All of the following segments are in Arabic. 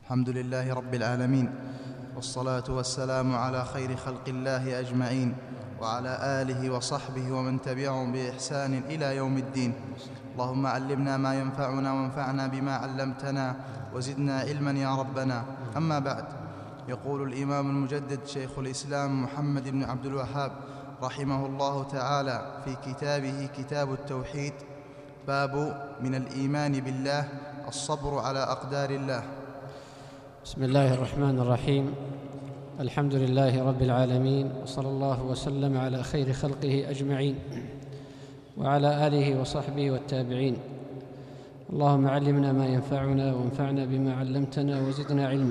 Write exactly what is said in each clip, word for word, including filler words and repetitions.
الحمد لله رب العالمين، والصلاة والسلام على خير خلق الله أجمعين، وعلى آله وصحبه ومن تبعهم بإحسان إلى يوم الدين. اللهم علمنا ما ينفعنا وانفعنا بما علمتنا وزدنا علما يا ربنا. أما بعد، يقول الإمام المجدد شيخ الإسلام محمد بن عبد الوهاب رحمه الله تعالى في كتابه كتاب التوحيد: باب من الإيمان بالله الصبر على أقدار الله. بسم الله الرحمن الرحيم. الحمد لله رب العالمين، وصلى الله وسلم على خير خلقه أجمعين وعلى آله وصحبه والتابعين. اللهم علمنا ما ينفعنا وانفعنا بما علمتنا وزدنا علما.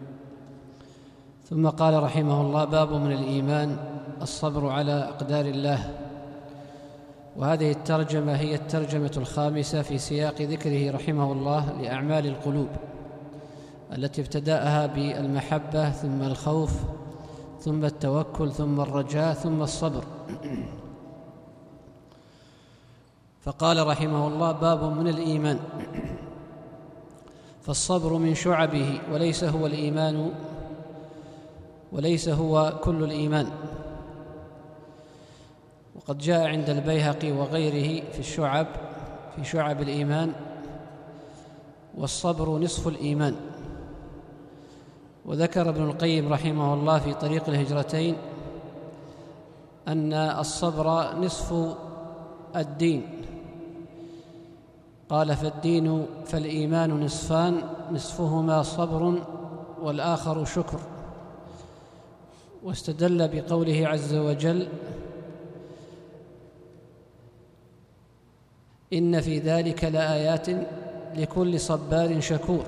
ثم قال رحمه الله: باب من الإيمان الصبر على أقدار الله. وهذه الترجمة هي الترجمة الخامسة في سياق ذكره رحمه الله لأعمال القلوب التي ابتدأها بالمحبة، ثم الخوف، ثم التوكل، ثم الرجاء، ثم الصبر. فقال رحمه الله: باب من الإيمان. فالصبر من شعبه، وليس هو الإيمان وليس هو كل الإيمان. وقد جاء عند البيهقي وغيره في الشعب في شعب الإيمان: والصبر نصف الإيمان. وذكر ابن القيم رحمه الله في طريق الهجرتين أن الصبر نصف الدين. قال: فالدين فالإيمان نصفان، نصفهما صبر والآخر شكر. واستدل بقوله عز وجل: إن في ذلك لآيات لكل صبار شكور.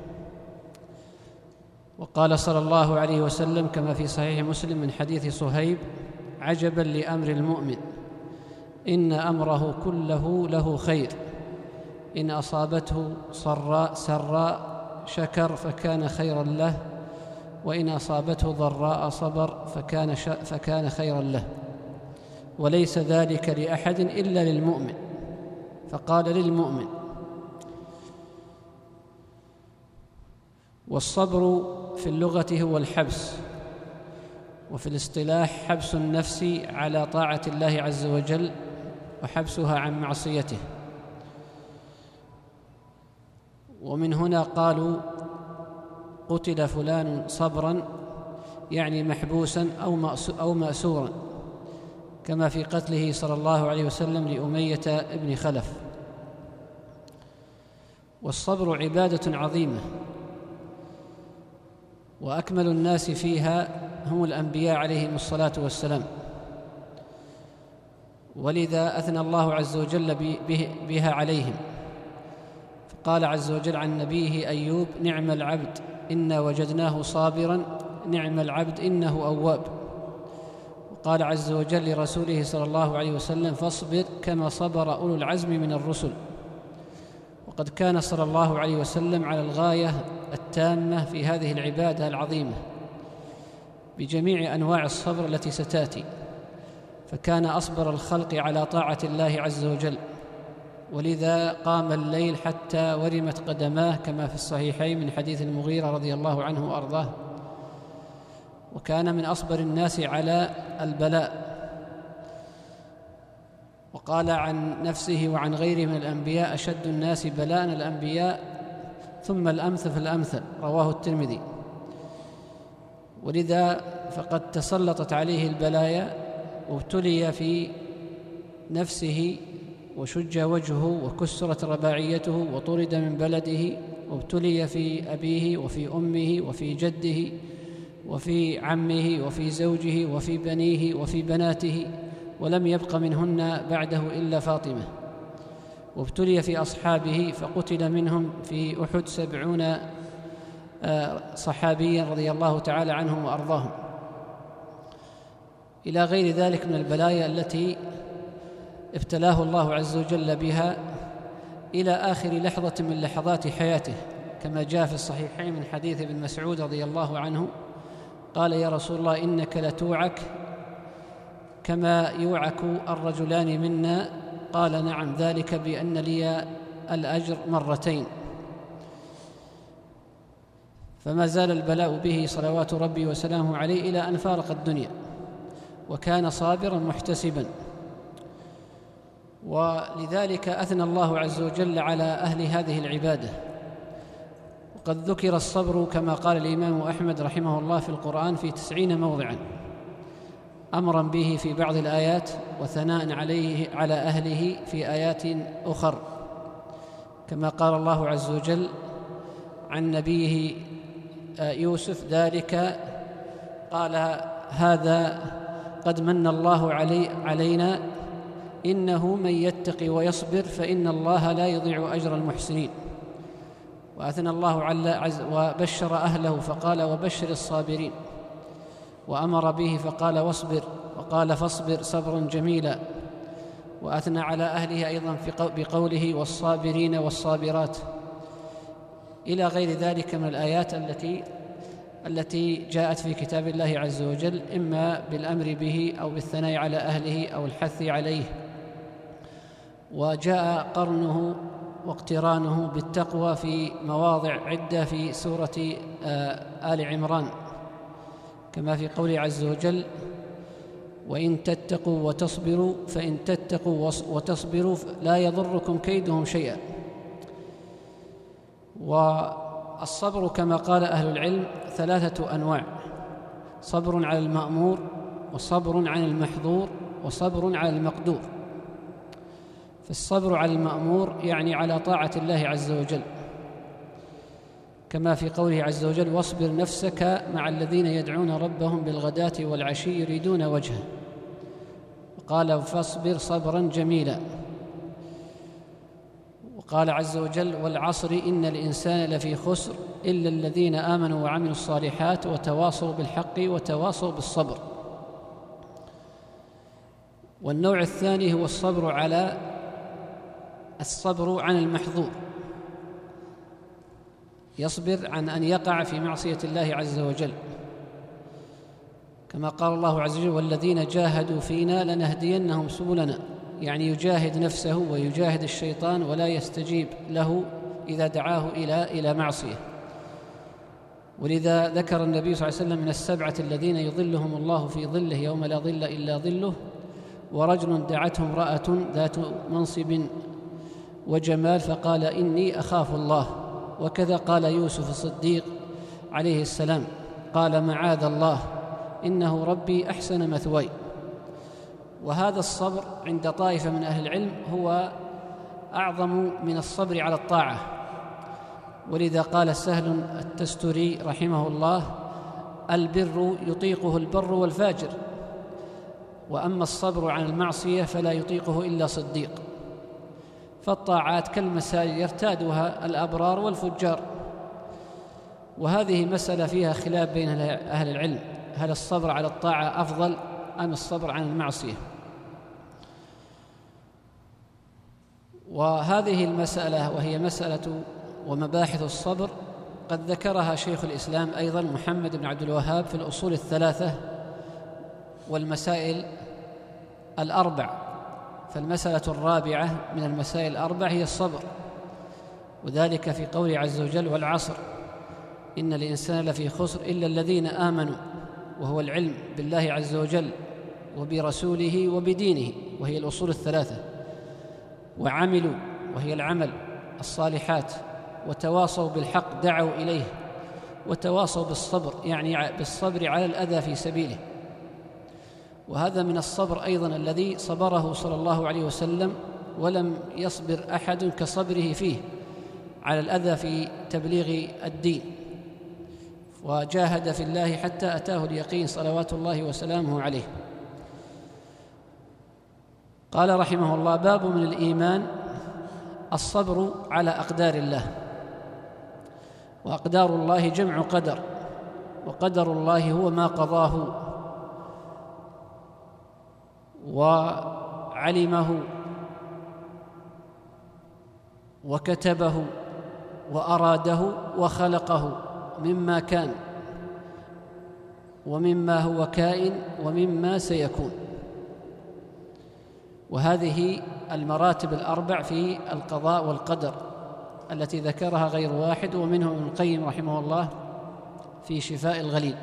وقال صلى الله عليه وسلم كما في صحيح مسلم من حديث صهيب: عجبا لأمر المؤمن، إن أمره كله له خير، إن أصابته سراء سراء شكر فكان خيرا له، وإن أصابته ضراء صبر فكان, فكان خيرا له، وليس ذلك لأحد إلا للمؤمن. فقال: للمؤمن. والصبر في اللغة هو الحبس، وفي الاصطلاح حبس النفس على طاعة الله عز وجل وحبسها عن معصيته. ومن هنا قالوا: قتل فلان صبرا، يعني محبوسا أو مأسورا، كما في قتله صلى الله عليه وسلم لأمية ابن خلف. والصبر عبادة عظيمة، وأكمل الناس فيها هم الأنبياء عليهم الصلاة والسلام، ولذا أثنى الله عز وجل بها عليهم. فقال عز وجل عن نبيه أيوب: نعم العبد إنا وجدناه صابرا نعم العبد إنه أواب. وقال عز وجل لرسوله صلى الله عليه وسلم: فاصبر كما صبر أولو العزم من الرسل. وقد كان صلى الله عليه وسلم على الغاية التامة في هذه العبادة العظيمة بجميع أنواع الصبر التي ستأتي، فكان أصبر الخلق على طاعة الله عز وجل، ولذا قام الليل حتى ورمت قدماه كما في الصحيحين من حديث المغيرة رضي الله عنه وأرضاه. وكان من أصبر الناس على البلاء. وقال عن نفسه وعن غيره من الأنبياء: أشد الناس بلاء الأنبياء ثم الأمثل فالأمثل. رواه الترمذي. ولذا فقد تسلطت عليه البلايا، وابتلي في نفسه وشج وجهه وكسرت رباعيته وطرد من بلده، وابتلي في أبيه وفي أمه وفي جده وفي عمه وفي زوجه وفي بنيه وفي بناته، ولم يبق منهن بعده إلا فاطمة. وابتلي في أصحابه فقتل منهم في أحد سبعون صحابيا رضي الله تعالى عنهم وأرضاهم، إلى غير ذلك من البلايا التي ابتلاه الله عز وجل بها إلى آخر لحظة من لحظات حياته، كما جاء في الصحيحين من حديث ابن مسعود رضي الله عنه قال: يا رسول الله إنك لتوعك كما يوعك الرجلان منا؟ قال: نعم، ذلك بأن لي الأجر مرتين. فما زال البلاء به صلوات ربي وسلامه عليه إلى أن فارق الدنيا، وكان صابرا محتسبا. ولذلك أثنى الله عز وجل على أهل هذه العبادة. وقد ذكر الصبر كما قال الإمام أحمد رحمه الله في القرآن في تسعين موضعا، أمرا به في بعض الآيات وثناء عليه على أهله في آيات أخر، كما قال الله عز وجل عن نبيه يوسف ذلك قال هذا قد من الله علي علينا إنه من يتقي ويصبر فإن الله لا يضيع أجر المحسنين. وأثنى الله على وبشر أهله فقال وبشر الصابرين، وأمر به فقال واصبر، وقال فاصبر صبرا جميلا. وأثنى على أهله أيضا بقوله والصابرين والصابرات، إلى غير ذلك من الآيات التي التي جاءت في كتاب الله عز وجل، إما بالأمر به أو بالثناء على أهله أو الحث عليه. وجاء قرنه واقترانه بالتقوى في مواضع عدة في سورة آل عمران، كما في قوله عز وجل وإن تتقوا وتصبروا فإن تتقوا وتصبروا لا يضركم كيدهم شيئا. والصبر كما قال أهل العلم ثلاثة أنواع: صبر على المأمور، وصبر عن المحظور، وصبر على المقدور. فالصبر على المأمور يعني على طاعة الله عز وجل، كما في قوله عز وجل واصبر نفسك مع الذين يدعون ربهم بالغداة والعشي يريدون وجهه، وقال فاصبر صبرا جميلا. وقال عز وجل والعصر إن الإنسان لفي خسر إلا الذين آمنوا وعملوا الصالحات وتواصوا بالحق وتواصوا بالصبر. والنوع الثاني هو الصبر على الصبر عن المحظور، يصبر عن أن يقع في معصية الله عز وجل، كما قال الله عز وجل والذين جاهدوا فينا لنهدينهم سبلنا، يعني يجاهد نفسه ويجاهد الشيطان ولا يستجيب له إذا دعاه إلى إلى معصية. ولذا ذكر النبي صلى الله عليه وسلم من السبعة الذين يظلهم الله في ظله يوم لا ظل إلا ظله ورجل دعته امرأة ذات منصب وجمال فقال إني أخاف الله. وكذا قال يوسف الصديق عليه السلام قال معاذ الله إنه ربي أحسن مثواي. وهذا الصبر عند طائفة من أهل العلم هو أعظم من الصبر على الطاعة، ولذا قال سهل التستري رحمه الله البر يطيقه البر والفاجر، وأما الصبر عن المعصية فلا يطيقه إلا صديق. فالطاعات كالمسائل يرتادها الأبرار والفجار، وهذه مسألة فيها خلاف بين أهل العلم، هل الصبر على الطاعة أفضل أم الصبر عن المعصية؟ وهذه المسألة وهي مسألة ومباحث الصبر قد ذكرها شيخ الإسلام أيضا محمد بن عبد الوهاب في الأصول الثلاثة والمسائل الأربع. فالمسألة الرابعة من المسائل الأربع هي الصبر، وذلك في قوله عز وجل والعصر إن الإنسان لفي خسر إلا الذين آمنوا، وهو العلم بالله عز وجل وبرسوله وبدينه وهي الأصول الثلاثة، وعملوا وهي العمل الصالحات، وتواصوا بالحق دعوا إليه، وتواصوا بالصبر يعني بالصبر على الأذى في سبيله. وهذا من الصبر أيضا الذي صبره صلى الله عليه وسلم، ولم يصبر أحد كصبره فيه على الأذى في تبليغ الدين، وجاهد في الله حتى أتاه اليقين صلوات الله وسلامه عليه. قال رحمه الله باب من الإيمان الصبر على أقدار الله. وأقدار الله جمع قدر، وقدر الله هو ما قضاه وعلمه وكتبه وأراده وخلقه مما كان ومما هو كائن ومما سيكون. وهذه المراتب الأربع في القضاء والقدر التي ذكرها غير واحد، ومنهم ابن القيم رحمه الله في شفاء الغليل.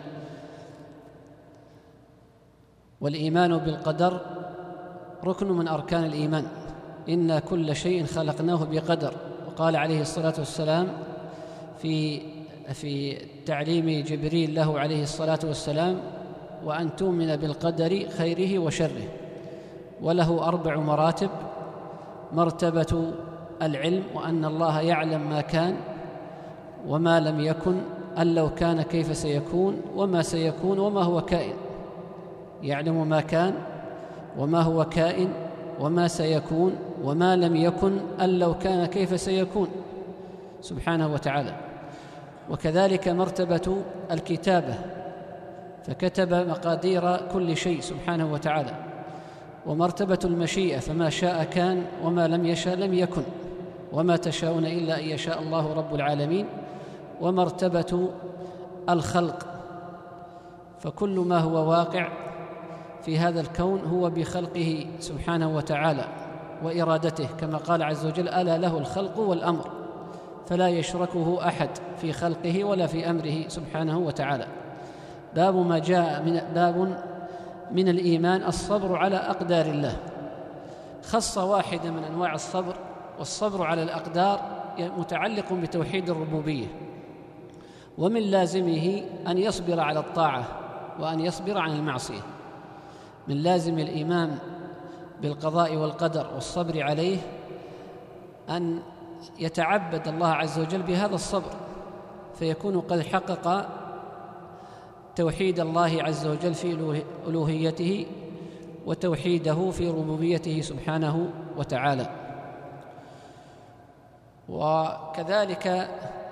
والإيمان بالقدر ركن من أركان الإيمان، إنا كل شيء خلقناه بقدر. وقال عليه الصلاة والسلام في في تعليم جبريل له عليه الصلاة والسلام: وأن تؤمن بالقدر خيره وشره. وله أربع مراتب: مرتبة العلم، وأن الله يعلم ما كان وما لم يكن، أن لو كان كيف سيكون، وما سيكون وما هو كائن. يعلم ما كان وما هو كائن وما سيكون وما لم يكن، أن لو كان كيف سيكون، سبحانه وتعالى. وكذلك مرتبة الكتابة، فكتب مقادير كل شيء سبحانه وتعالى. ومرتبة المشيئة، فما شاء كان وما لم يشاء لم يكن، وما تشاءون إلا أن يشاء الله رب العالمين. ومرتبة الخلق، فكل ما هو واقع في هذا الكون هو بخلقه سبحانه وتعالى وإرادته، كما قال عز وجل: ألا له الخلق والأمر، فلا يشركه أحد في خلقه ولا في أمره سبحانه وتعالى. باب ما جاء من باب من الإيمان الصبر على أقدار الله. خص واحدة من أنواع الصبر، والصبر على الأقدار متعلق بتوحيد الربوبية، ومن لازمه أن يصبر على الطاعة وأن يصبر عن المعصية. من لازم الإيمان بالقضاء والقدر والصبر عليه أن يتعبد الله عز وجل بهذا الصبر، فيكون قد حقق توحيد الله عز وجل في ألوهيته وتوحيده في ربوبيته سبحانه وتعالى. وكذلك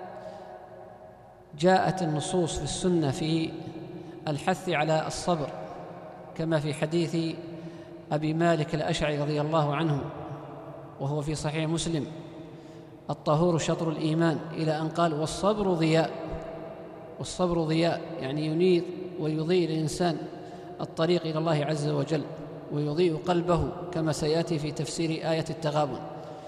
جاءت النصوص في السنة في الحث على الصبر، كما في حديث أبي مالك الأشعري رضي الله عنه وهو في صحيح مسلم: الطهور شطر الإيمان، إلى أن قال: والصبر ضياء. والصبر ضياء يعني ينير ويضيء الإنسان الطريق إلى الله عز وجل ويضيء قلبه، كما سيأتي في تفسير آية التغابن.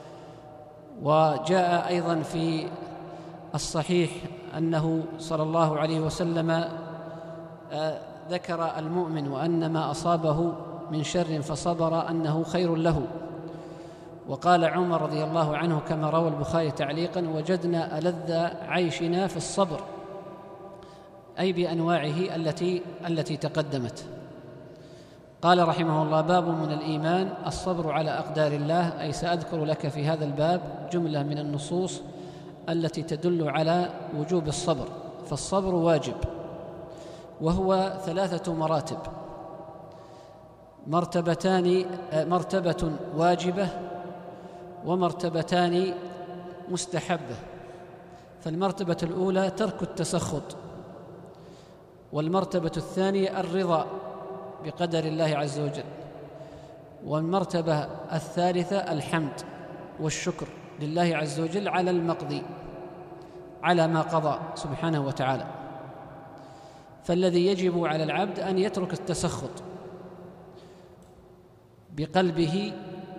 وجاء أيضا في الصحيح أنه صلى الله عليه وسلم ذكر المؤمن وأن ما أصابه من شر فصبر أنه خير له. وقال عمر رضي الله عنه كما روى البخاري تعليقا: وجدنا ألذ عيشنا في الصبر، أي بأنواعه التي التي تقدمت. قال رحمه الله: باب من الإيمان الصبر على أقدار الله، أي سأذكر لك في هذا الباب جملة من النصوص التي تدل على وجوب الصبر. فالصبر واجب، وهو ثلاثة مراتب: مرتبتان مرتبة واجبة، ومرتبتان مستحبة. فالمرتبة الأولى ترك التسخط، والمرتبة الثانية الرضا بقدر الله عز وجل، والمرتبة الثالثة الحمد والشكر لله عز وجل على المقضي، على ما قضى سبحانه وتعالى. فالذي يجب على العبد أن يترك التسخط بقلبه،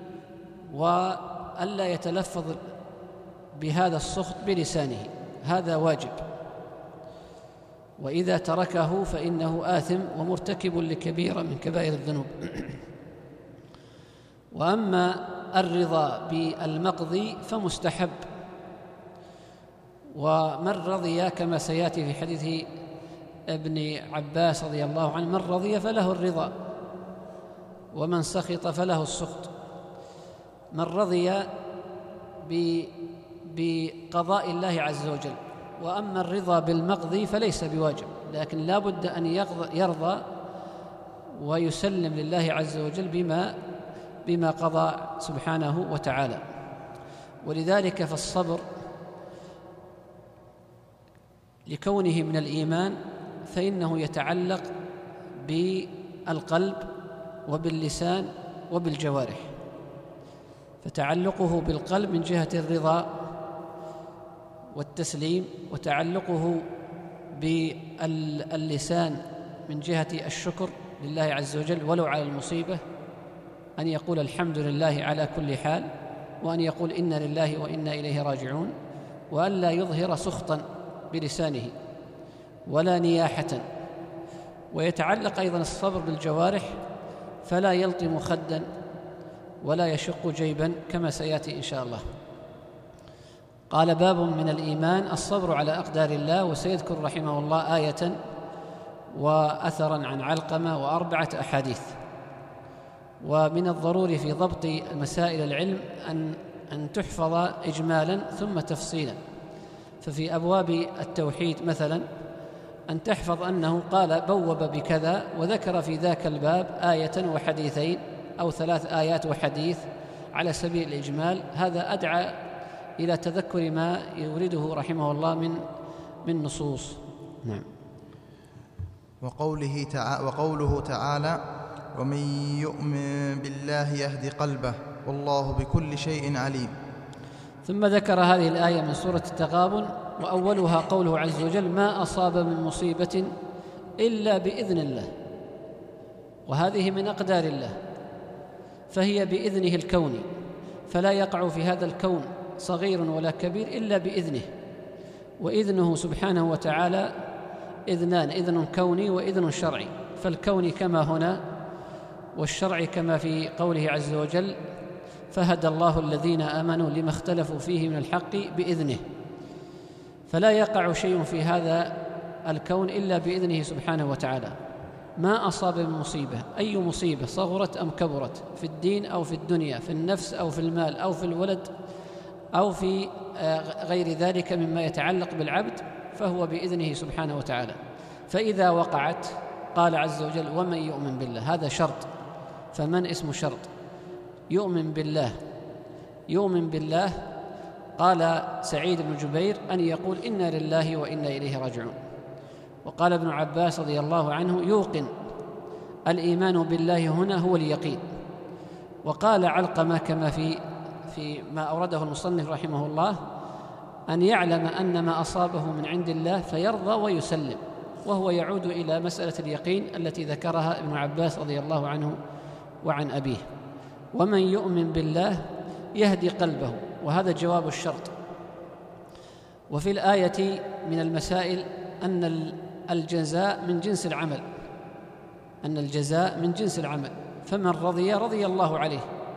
وألا يتلفظ بهذا السخط بلسانه، هذا واجب. وإذا تركه فإنه آثم ومرتكب لكبيرة من كبائر الذنوب. وأما الرضا بالمقضي فمستحب، ومن رضي كما سيأتي في حديث ابن عباس رضي الله عنه: من رضي فله الرضا، ومن سخط فله السخط. من رضي بقضاء الله عز وجل، وأما الرضا بالمقضي فليس بواجب، لكن لا بد أن يرضى ويسلم لله عز وجل بما بما قضى سبحانه وتعالى. ولذلك فالصبر لكونه من الإيمان فإنه يتعلق بالقلب وباللسان وبالجوارح. فتعلقه بالقلب من جهة الرضا والتسليم، وتعلقه باللسان من جهة الشكر لله عز وجل ولو على المصيبة، أن يقول الحمد لله على كل حال، وأن يقول إنا لله وإنا إليه راجعون، وأن لا يظهر سخطا بلسانه. ولا نياحة. ويتعلق أيضا الصبر بالجوارح، فلا يلطم خدا ولا يشق جيبا كما سيأتي إن شاء الله. قال: باب من الإيمان الصبر على أقدار الله. وسيذكر رحمه الله آية وأثرا عن علقمة وأربعة أحاديث. ومن الضروري في ضبط مسائل العلم أن أن تحفظ إجمالا ثم تفصيلا. ففي أبواب التوحيد مثلا أن تحفظ أنه قال بوب بكذا وذكر في ذاك الباب آية وحديثين أو ثلاث آيات وحديث على سبيل الإجمال. هذا أدعى إلى تذكر ما يورده رحمه الله من من نصوص. نعم. وقوله تعالى, وقوله تعالى: ومن يؤمن بالله يهدي قلبه والله بكل شيء عليم. ثم ذكر هذه الآية من سورة التغابن، وأولها قوله عز وجل: ما أصاب من مصيبة إلا بإذن الله. وهذه من أقدار الله، فهي بإذنه الكوني، فلا يقع في هذا الكون صغير ولا كبير إلا بإذنه. وإذنه سبحانه وتعالى إذنان: إذن كوني وإذن شرعي. فالكوني كما هنا، والشرعي كما في قوله عز وجل: فهدى الله الذين آمنوا لما اختلفوا فيه من الحق بإذنه. فلا يقع شيء في هذا الكون إلا بإذنه سبحانه وتعالى. ما أصاب من مصيبة، أي مصيبة صغرت أم كبرت، في الدين أو في الدنيا، في النفس أو في المال أو في الولد أو في غير ذلك مما يتعلق بالعبد، فهو بإذنه سبحانه وتعالى. فإذا وقعت قال عز وجل: ومن يؤمن بالله. هذا شرط، فمن اسم شرط. يؤمن بالله، يؤمن بالله. قال سعيد بن جبير: أن يقول إنا لله وإنا إليه راجعون. وقال ابن عباس رضي الله عنه: يوقن. الإيمان بالله هنا هو اليقين. وقال علقمة كما في في ما أورده المصنف رحمه الله: أن يعلم أن ما أصابه من عند الله فيرضى ويسلم، وهو يعود إلى مسألة اليقين التي ذكرها ابن عباس رضي الله عنه وعن أبيه. ومن يؤمن بالله يهدي قلبه، وهذا جواب الشرط. وفي الآية من المسائل أن الجزاء من جنس العمل، أن الجزاء من جنس العمل، فمن رضي رضي الله عليه.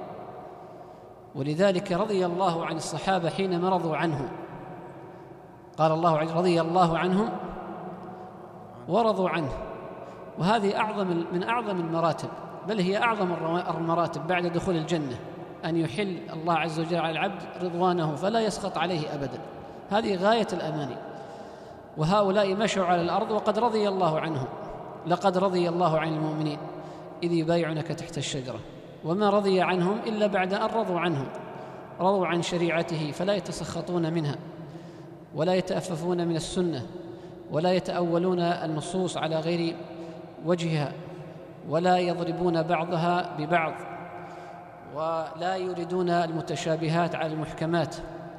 ولذلك رضي الله عن الصحابة حين رضوا عنه. قال الله عز وجل: رضي الله عنهم ورضوا عنه. وهذه أعظم من أعظم المراتب، بل هي أعظم المراتب بعد دخول الجنة، أن يحل الله عز وجل على العبد رضوانه فلا يسخط عليه أبدا. هذه غاية الأماني. وهؤلاء مشوا على الأرض وقد رضي الله عنهم. لقد رضي الله عن المؤمنين إذ يبايعونك تحت الشجرة. وما رضي عنهم إلا بعد أن رضوا عنه، رضوا عن شريعته، فلا يتسخطون منها ولا يتأففون من السنة ولا يتأولون النصوص على غير وجهها ولا يضربون بعضها ببعض ولا يريدون المتشابهات على المحكمات.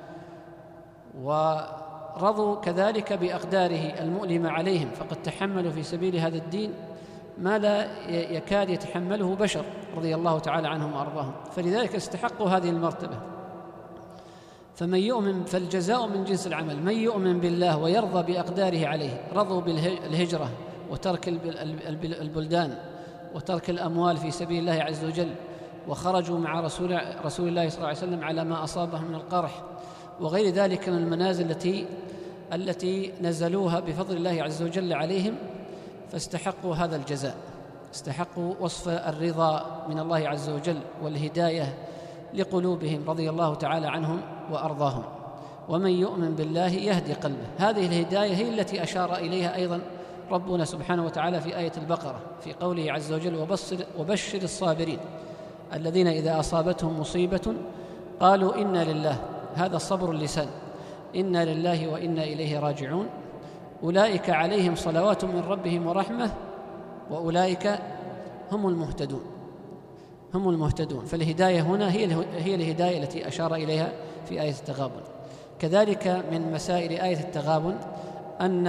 ورضوا كذلك بأقداره المؤلمة عليهم، فقد تحملوا في سبيل هذا الدين ما لا يكاد يتحمله بشر رضي الله تعالى عنهم وأرضاهم، فلذلك استحقوا هذه المرتبة. فمن يؤمن فالجزاء من جنس العمل. من يؤمن بالله ويرضى بأقداره عليه، رضوا بالهجرة وترك البلدان وترك الأموال في سبيل الله عز وجل، وخرجوا مع رسول, رسول الله صلى الله عليه وسلم على ما أصابهم من القرح وغير ذلك من المنازل التي التي نزلوها بفضل الله عز وجل عليهم، فاستحقوا هذا الجزاء، استحقوا وصف الرضا من الله عز وجل والهداية لقلوبهم رضي الله تعالى عنهم وأرضاهم. ومن يؤمن بالله يهدي قلبه. هذه الهداية هي التي أشار إليها أيضا ربنا سبحانه وتعالى في آية البقرة في قوله عز وجل: وبشر, وبشر الصابرين الذين إذا أصابتهم مصيبة قالوا إنا لله. هذا صبر اللسان، إنا لله وإنا إليه راجعون. أولئك عليهم صلوات من ربهم ورحمة وأولئك هم المهتدون هم المهتدون. فالهداية هنا هي هي الهداية التي أشار إليها في آية التغابن. كذلك من مسائل آية التغابن أن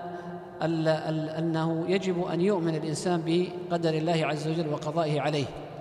أنه يجب أن يؤمن الإنسان بقدر الله عز وجل وقضائه عليه.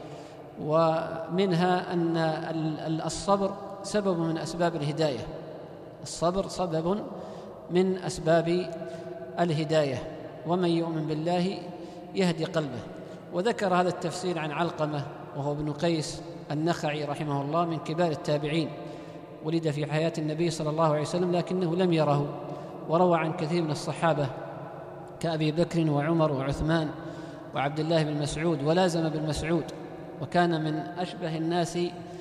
ومنها أن الصبر سبب من أسباب الهداية. الصبر سبب من أسباب الهداية، ومن يؤمن بالله يهدي قلبه. وذكر هذا التفسير عن علقمة وهو ابن قيس النخعي رحمه الله من كبار التابعين، ولد في حياة النبي صلى الله عليه وسلم لكنه لم يره، وروى عن كثير من الصحابة كأبي بكر وعمر وعثمان وعبد الله بن مسعود، ولازم بن مسعود، وكان من أشبه الناس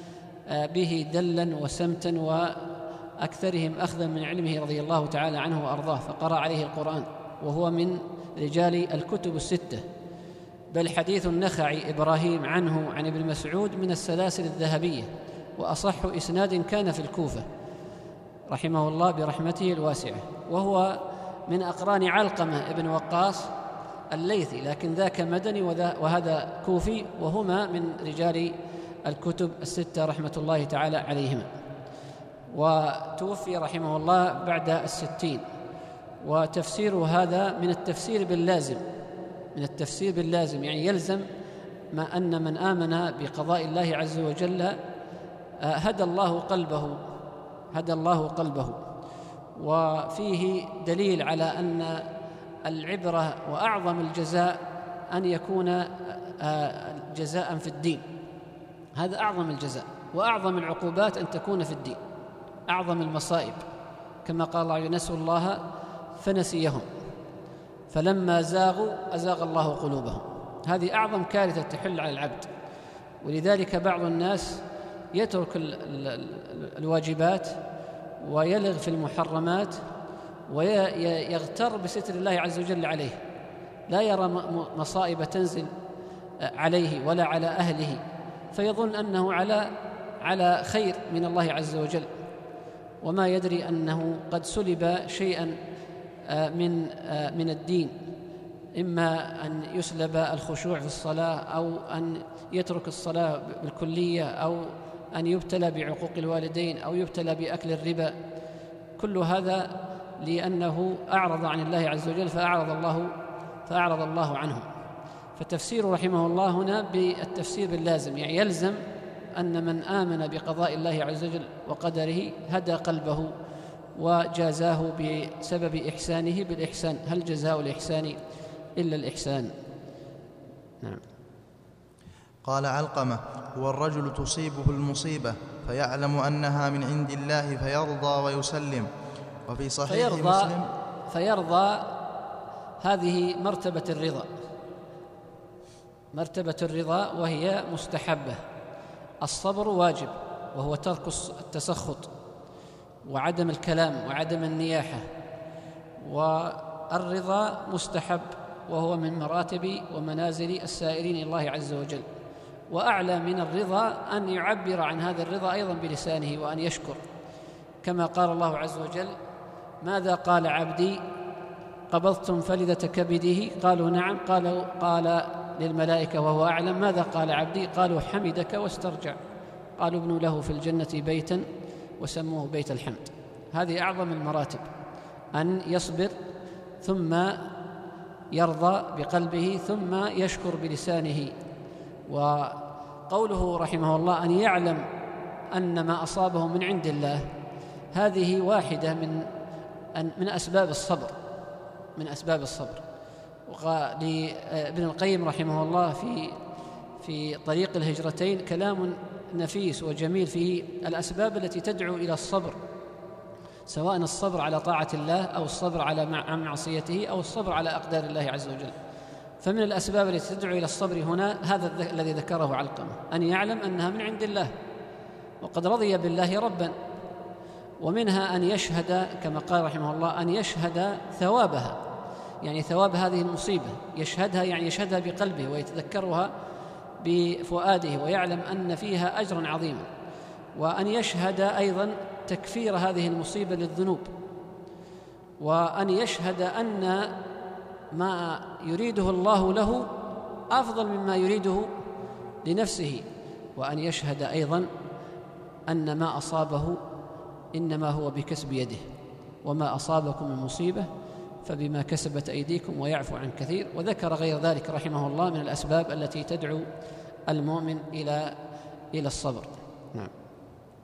به دلا وسمتا وأكثرهم أخذا من علمه رضي الله تعالى عنه وأرضاه، فقرأ عليه القرآن، وهو من رجال الكتب الستة. بل حديث النخعي إبراهيم عنه عن ابن مسعود من السلاسل الذهبية، وأصح إسناد كان في الكوفة رحمه الله برحمته الواسعة، وهو من أقران علقمة ابن وقاص الليثي، لكن ذاك مدني وهذا كوفي، وهما من رجال الكتب الستة رحمة الله تعالى عليهما. وتوفي رحمه الله بعد الستين. وتفسير هذا من التفسير باللازم، من التفسير باللازم يعني يلزم ما أن من آمن بقضاء الله عز وجل هدى الله قلبه هدى الله قلبه وفيه دليل على أن العبرة وأعظم الجزاء أن يكون جزاء في الدين. هذا أعظم الجزاء، وأعظم العقوبات أن تكون في الدين، أعظم المصائب، كما قال الله: نسوا الله فنسيهم فلما زاغوا أزاغ الله قلوبهم. هذه أعظم كارثة تحل على العبد. ولذلك بعض الناس يترك الواجبات ويلغ في المحرمات ويغتر بستر الله عز وجل عليه، لا يرى مصائب تنزل عليه ولا على أهله، فيظن أنه على على خير من الله عز وجل، وما يدري أنه قد سلب شيئا من من الدين، إما أن يسلب الخشوع في الصلاة، أو أن يترك الصلاة بالكلية، أو أن يبتلى بعقوق الوالدين، أو يبتلى بأكل الربا. كل هذا لأنه أعرض عن الله عز وجل فأعرض الله فأعرض الله عنه. فتفسير رحمه الله هنا بالتفسير باللازم، يعني يلزم أن من آمن بقضاء الله عز وجل وقدره هدى قلبه وجازاه بسبب إحسانه بالإحسان. هل جزاء الإحسان إلا الإحسان؟ نعم. قال علقمة: هو الرجل تصيبه المصيبة فيعلم أنها من عند الله فيرضى ويسلم. وفي صحيح فيرضى مسلم فيرضى هذه مرتبة الرضا، مرتبة الرضا وهي مستحبة. الصبر واجب، وهو ترك التسخط وعدم الكلام وعدم النياحة. والرضا مستحب، وهو من مراتب ومنازل السائرين الله عز وجل. وأعلى من الرضا أن يعبر عن هذا الرضا أيضا بلسانه وأن يشكر، كما قال الله عز وجل: ماذا قال عبدي قبضتم فلذة كبده؟ قالوا نعم. قالوا قال للملائكة وهو أعلم: ماذا قال عبدي؟ قالوا حمدك واسترجع. قالوا ابنوا له في الجنة بيتا وسموه بيت الحمد. هذه أعظم المراتب، أن يصبر ثم يرضى بقلبه ثم يشكر بلسانه. وقوله رحمه الله: أن يعلم أن ما أصابه من عند الله، هذه واحدة من من أسباب الصبر من أسباب الصبر. وقال ابن القيم رحمه الله في في طريق الهجرتين كلام نفيس وجميل في الأسباب التي تدعو إلى الصبر، سواء الصبر على طاعة الله أو الصبر على معصيته أو الصبر على أقدار الله عز وجل. فمن الأسباب التي تدعو إلى الصبر هنا هذا الذي ذكره علقمة، أن يعلم أنها من عند الله وقد رضي بالله ربا. ومنها أن يشهد كما قال رحمه الله أن يشهد ثوابها، يعني ثواب هذه المصيبة يشهدها، يعني يشهدها بقلبه ويتذكرها بفؤاده ويعلم أن فيها أجرا عظيما. وأن يشهد أيضا تكفير هذه المصيبة للذنوب، وأن يشهد أن ما يريده الله له أفضل مما يريده لنفسه، وأن يشهد أيضا أن ما أصابه إنما هو بكسب يده، وما أصابكم من مصيبة فبما كسبت أيديكم ويعفو عن كثير. وذكر غير ذلك رحمه الله من الأسباب التي تدعو المؤمن إلى إلى الصبر. نعم.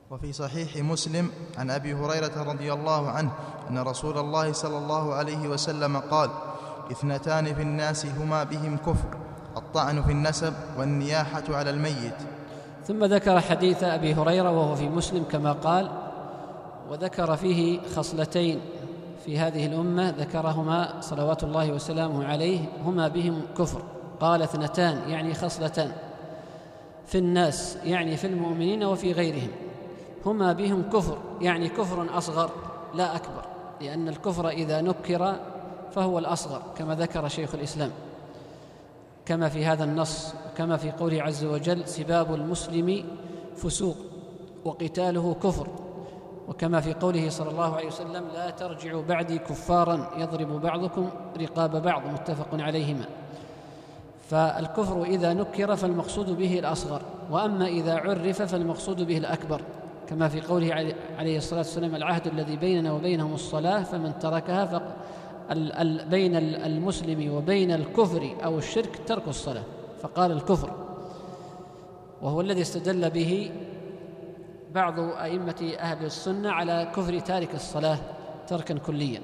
وفي صحيح مسلم عن أبي هريرة رضي الله عنه أن رسول الله صلى الله عليه وسلم قال: اثنتان في الناس هما بهم كفر، الطعن في النسب والنياحة على الميت. ثم ذكر حديث أبي هريرة وهو في مسلم كما قال، وذكر فيه خصلتين في هذه الأمة ذكرهما صلوات الله وسلامه عليه هما بهم كفر. قال اثنتان يعني خصلتان، في الناس يعني في المؤمنين وفي غيرهم، هما بهم كفر يعني كفر أصغر لا أكبر، لأن الكفر إذا نكر فهو الأصغر كما ذكر شيخ الإسلام، كما في هذا النص وكما في قوله عز وجل: سباب المسلم فسوق وقتاله كفر، وكما في قوله صلى الله عليه وسلم: لا ترجعوا بعدي كفارا يضرب بعضكم رقاب بعض، متفق عليهما. فالكفر إذا نكر فالمقصود به الأصغر، وأما إذا عرف فالمقصود به الأكبر، كما في قوله عليه الصلاة والسلام: العهد الذي بيننا وبينهم الصلاة فمن تركها ف بين المسلم وبين الكفر أو الشرك ترك الصلاة، فقال الكفر، وهو الذي استدل به بعض أئمة أهل السنة على كفر تارك الصلاة تركا كليا.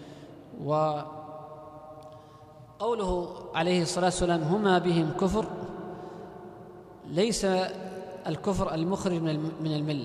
وقوله عليه الصلاة والسلام هما بهم كفر ليس الكفر المخرج من الملة،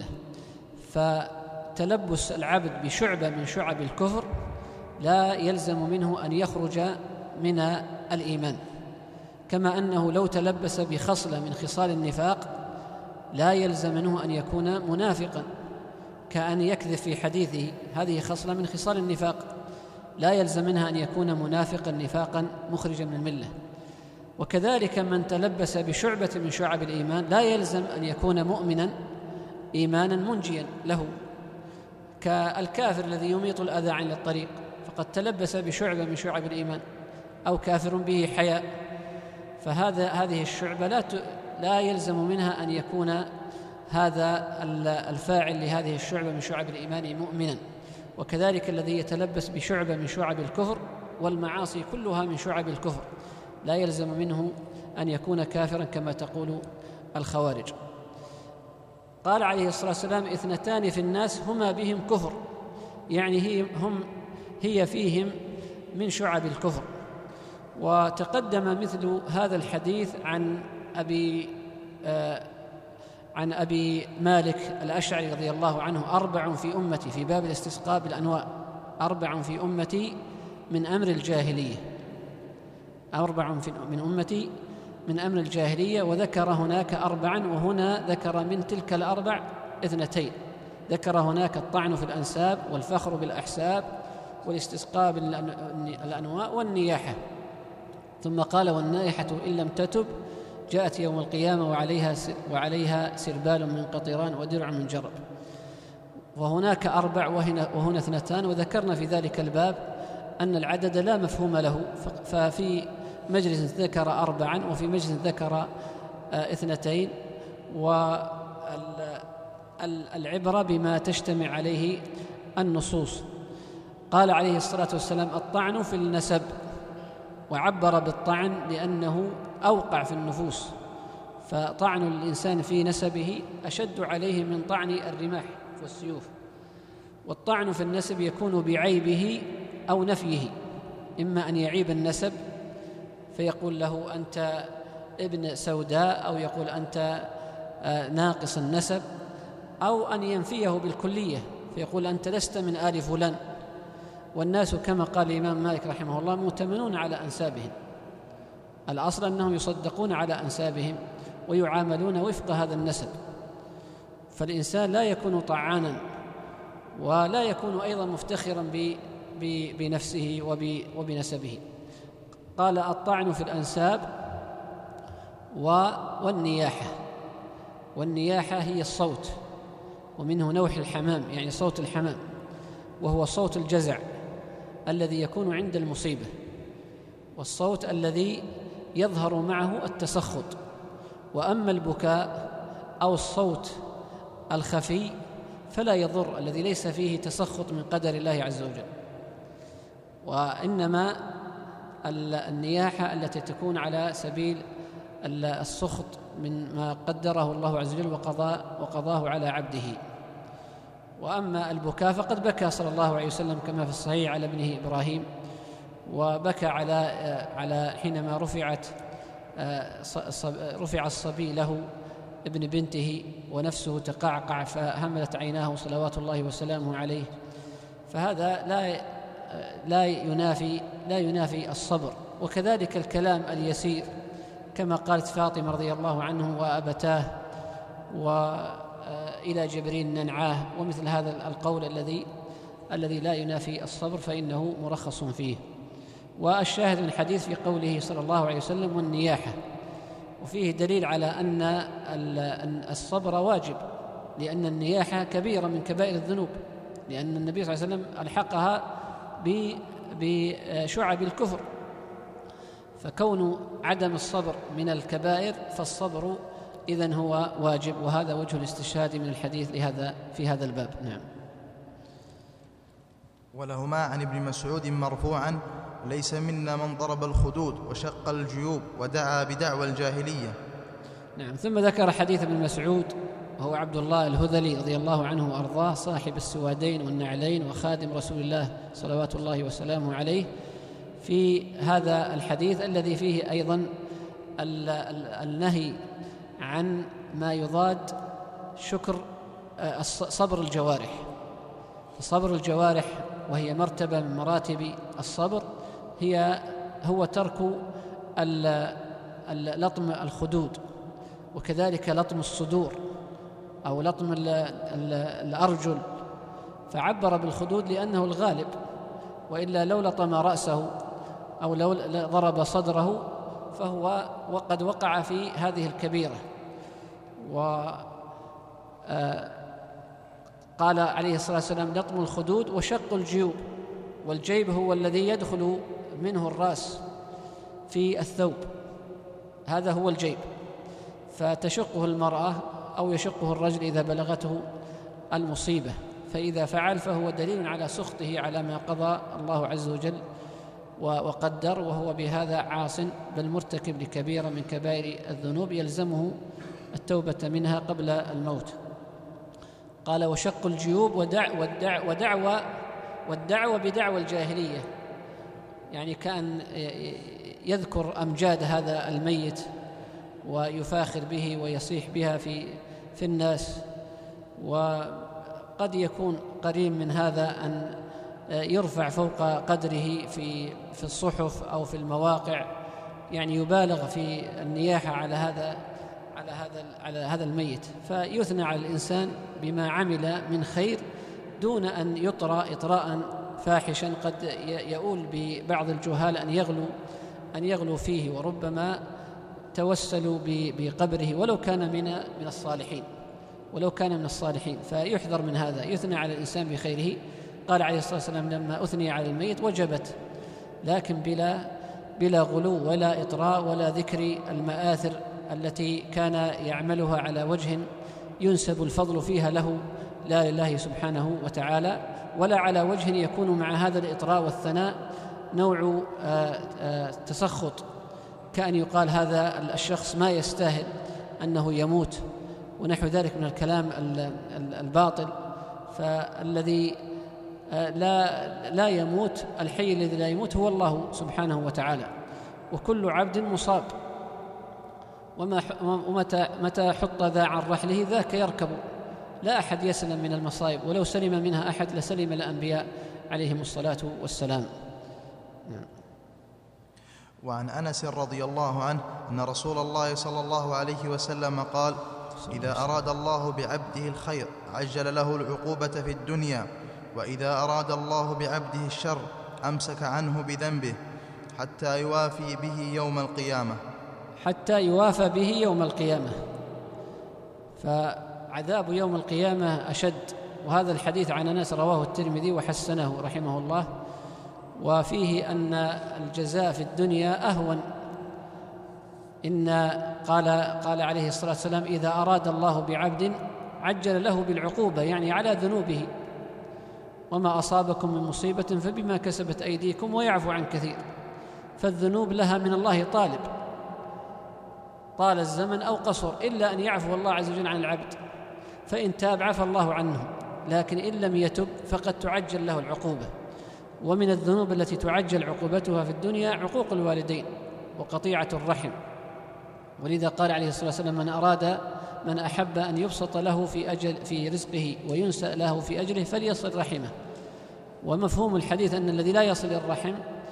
فتلبس العبد بشعبة من شعب الكفر لا يلزم منه أن يخرج من الإيمان، كما أنه لو تلبس بخصلة من خصال النفاق لا يلزم منه أن يكون منافقا، كأن يكذب في حديثه، هذه خصلة من خصال النفاق لا يلزم منها أن يكون منافقا نفاقا مخرجا من الملة. وكذلك من تلبس بشعبة من شعب الإيمان لا يلزم أن يكون مؤمنا إيمانا منجيا له، كالكافر الذي يميط الأذى عن الطريق فقد تلبس بشعبة من شعب الإيمان، أو كافر به حياء، فهذا هذه الشعبة لا لا يلزم منها أن يكون هذا الفاعل لهذه الشعبة من شعب الإيمان مؤمنا. وكذلك الذي يتلبس بشعبة من شعب الكفر، والمعاصي كلها من شعب الكفر، لا يلزم منه أن يكون كافرا كما تقول الخوارج. قال عليه الصلاة والسلام: اثنتان في الناس هما بهم كفر، يعني هي هم هي فيهم من شعب الكفر. وتقدم مثل هذا الحديث عن أبي آه عن أبي مالك الأشعري رضي الله عنه: أربع في أمتي، في باب الاستسقاء بالأنواء، أربع في أمتي من أمر الجاهلية، أربع من أمتي من أمر الجاهلية، وذكر هناك أربعا، وهنا ذكر من تلك الأربع اثنتين، ذكر هناك الطعن في الأنساب والفخر بالأحساب والاستسقاء بالأنواء والنياحة، ثم قال: والنائحة إن لم تتب جاءت يوم القيامة وعليها وعليها سربال من قطران ودرع من جرب. وهناك أربع وهنا, وهنا اثنتان، وذكرنا في ذلك الباب أن العدد لا مفهوم له، ففي مجلس ذكر أربعا وفي مجلس ذكر اثنتين، والعبرة بما تجتمع عليه النصوص. قال عليه الصلاة والسلام: الطعن في النسب، وعبر بالطعن لأنه أوقع في النفوس، فطعن الإنسان في نسبه أشد عليه من طعن الرماح والسيوف. والطعن في النسب يكون بعيبه أو نفيه، إما أن يعيب النسب فيقول له أنت ابن سوداء، أو يقول أنت ناقص النسب، أو أن ينفيه بالكلية فيقول أنت لست من آل فلان. والناس كما قال الإمام مالك رحمه الله مؤتمنون على أنسابهم، الأصل أنهم يصدقون على أنسابهم ويعاملون وفق هذا النسب، فالإنسان لا يكون طعانا ولا يكون أيضا مفتخرا بنفسه وبنسبه. قال: الطعن في الأنساب والنياحة. والنياحة هي الصوت، ومنه نوح الحمام يعني صوت الحمام، وهو صوت الجزع الذي يكون عند المصيبة، والصوت الذي يظهر معه التسخط. وأما البكاء أو الصوت الخفي فلا يضر، الذي ليس فيه تسخط من قدر الله عز وجل، وإنما النياحة التي تكون على سبيل السخط من ما قدره الله عز وجل وقضاه, وقضاه على عبده. وأما البكاء فقد بكى صلى الله عليه وسلم كما في الصحيح على ابنه إبراهيم، وبكى على على حينما رفعت رفع الصبي له ابن بنته ونفسه تقعقع فهملت عيناه صلوات الله وسلامه عليه. فهذا لا لا ينافي لا ينافي الصبر. وكذلك الكلام اليسير كما قالت فاطمة رضي الله عنه وأبتاه وإلى جبريل ننعاه، ومثل هذا القول الذي الذي لا ينافي الصبر فإنه مرخص فيه. والشاهد من الحديث في قوله صلى الله عليه وسلم والنياحة، وفيه دليل على أن الصبر واجب، لأن النياحة كبيرة من كبائر الذنوب، لأن النبي صلى الله عليه وسلم ألحقها بشعب الكفر، فكون عدم الصبر من الكبائر فالصبر إذن هو واجب. وهذا وجه الاستشهاد من الحديث لهذا في هذا الباب. نعم. ولهما عن ابن مسعود مرفوعا: ليس منا من ضرب الخدود وشق الجيوب ودعا بدعوى الجاهلية. نعم. ثم ذكر حديث ابن مسعود وهو عبد الله الهذلي رضي الله عنه وأرضاه، صاحب السوادين والنعلين وخادم رسول الله صلوات الله وسلامه عليه، في هذا الحديث الذي فيه أيضا النهي عن ما يضاد شكر صبر الجوارح. صبر الجوارح وهي مرتبة من مراتب الصبر، هي هو ترك لطم الخدود، وكذلك لطم الصدور أو لطم الأرجل، فعبر بالخدود لأنه الغالب، وإلا لو لطم رأسه أو لو ضرب صدره فهو وقد وقع في هذه الكبيرة. وقال عليه الصلاة والسلام لطم الخدود وشق الجيوب، والجيب هو الذي يدخل منه الرأس في الثوب، هذا هو الجيب، فتشقه المرأة أو يشقه الرجل إذا بلغته المصيبة، فإذا فعل فهو دليل على سخطه على ما قضى الله عز وجل وقدر، وهو بهذا عاص بل مرتكب لكبيرة من كبائر الذنوب يلزمه التوبة منها قبل الموت. قال وشق الجيوب ودع ودع ودعوى والدعوة بدعوى الجاهلية، يعني كان يذكر أمجاد هذا الميت ويفاخر به ويصيح بها في في الناس. وقد يكون قريب من هذا أن يرفع فوق قدره في في الصحف أو في المواقع، يعني يبالغ في النياحة على هذا على هذا على هذا الميت، فيثنى على الإنسان بما عمل من خير دون أن يطرى إطراء فاحشا قد يؤول ببعض الجهال أن يغلو أن يغلو فيه، وربما توسلوا بقبره ولو كان من من الصالحين ولو كان من الصالحين فيحذر من هذا. يثنى على الإنسان بخيره. قال عليه الصلاة والسلام لما أثني على الميت وجبت، لكن بلا بلا غلو ولا إطراء ولا ذكر المآثر التي كان يعملها على وجه ينسب الفضل فيها له لا لله سبحانه وتعالى، ولا على وجه يكون مع هذا الإطراء والثناء نوع تسخط، كأن يقال هذا الشخص ما يستاهل أنه يموت ونحو ذلك من الكلام الباطل. فالذي لا لا يموت، الحي الذي لا يموت هو الله سبحانه وتعالى، وكل عبد مصاب، وما ومتى متى حط ذا عن رحله ذاك يركب، لا أحد يسلم من المصائب، ولو سلم منها أحد لسلم الأنبياء عليهم الصلاة والسلام. وعن أنس رضي الله عنه أن رسول الله صلى الله عليه وسلم قال: إذا أراد الله بعبده الخير عجل له العقوبة في الدنيا، وإذا أراد الله بعبده الشر أمسك عنه بذنبه حتى يوافي به يوم القيامة حتى يوافى به يوم القيامة فعذاب يوم القيامة أشد. وهذا الحديث عن أنس رواه الترمذي وحسنه رحمه الله، وفيه أن الجزاء في الدنيا أهون. إن قال قال عليه الصلاة والسلام: إذا أراد الله بعبد عجل له بالعقوبة، يعني على ذنوبه، وما أصابكم من مصيبة فبما كسبت أيديكم ويعفو عن كثير. فالذنوب لها من الله طالب، طال الزمن أو قصر، إلا أن يعفو الله عز وجل عن العبد، فإن تاب عفى الله عنه، لكن إن لم يتب فقد تعجل له العقوبة. ومن الذنوب التي تعجل عقوبتها في الدنيا عقوق الوالدين وقطيعة الرحم، ولذا قال عليه الصلاة والسلام: من أراد من أحب أن يبسط له في أجل في رزقه وينسأ له في أجله فليصل رحمه. ومفهوم الحديث أن الذي لا يصل الرحم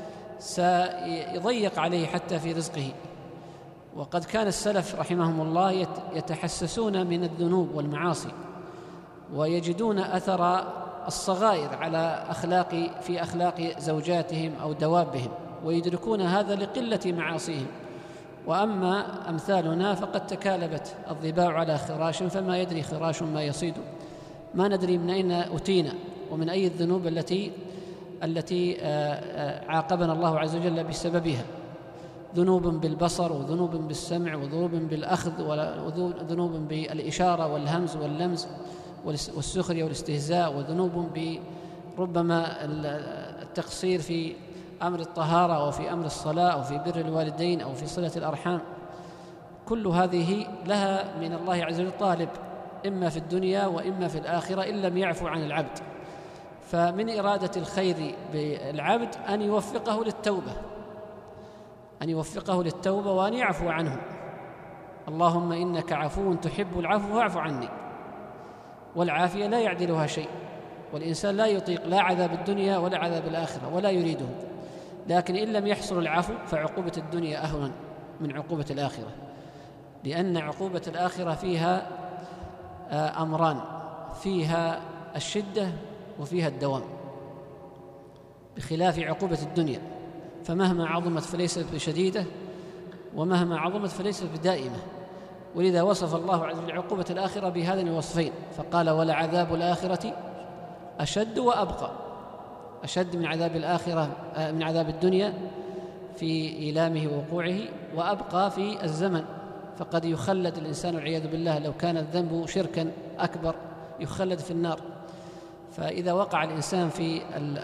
سيضيق عليه حتى في رزقه. وقد كان السلف رحمهم الله يتحسسون من الذنوب والمعاصي ويجدون أثر الصغائر على أخلاق في أخلاق زوجاتهم أو دوابهم، ويدركون هذا لقلة معاصيهم. وأما أمثالنا فقد تكالبت الظباء على خراش فما يدري خراش ما يصيد، ما ندري من أين أتينا ومن أي الذنوب التي التي عاقبنا الله عز وجل بسببها، ذنوب بالبصر وذنوب بالسمع وذنوب بالأخذ وذنوب بالإشارة والهمز واللمز والسخرية والاستهزاء، وذنوب بربما التقصير في أمر الطهارة أو في أمر الصلاة أو في بر الوالدين أو في صلة الأرحام. كل هذه لها من الله عز وجل طالب، إما في الدنيا وإما في الآخرة إن لم يعفو عن العبد. فمن إرادة الخير بالعبد أن يوفقه للتوبة أن يوفقه للتوبة وأن يعفو عنه. اللهم إنك عفو تحب العفو فاعف عني. والعافية لا يعدلها شيء، والإنسان لا يطيق لا عذاب الدنيا ولا عذاب الآخرة ولا يريده، لكن إن لم يحصل العفو فعقوبة الدنيا أهون من عقوبة الآخرة، لأن عقوبة الآخرة فيها أمران: فيها الشدة وفيها الدوام، بخلاف عقوبة الدنيا فمهما عظمت فليست بشديدة ومهما عظمت فليست بدائمة. ولذا وصف الله عز وجل عقوبة الآخرة بهذين الوصفين فقال: ولعذاب الآخرة أشد وأبقى. أشد من عذاب الآخرة من عذاب الدنيا في إيلامه ووقوعه، وأبقى في الزمن، فقد يخلد الإنسان والعياذ بالله لو كان الذنب شركا أكبر يخلد في النار. فإذا وقع الإنسان في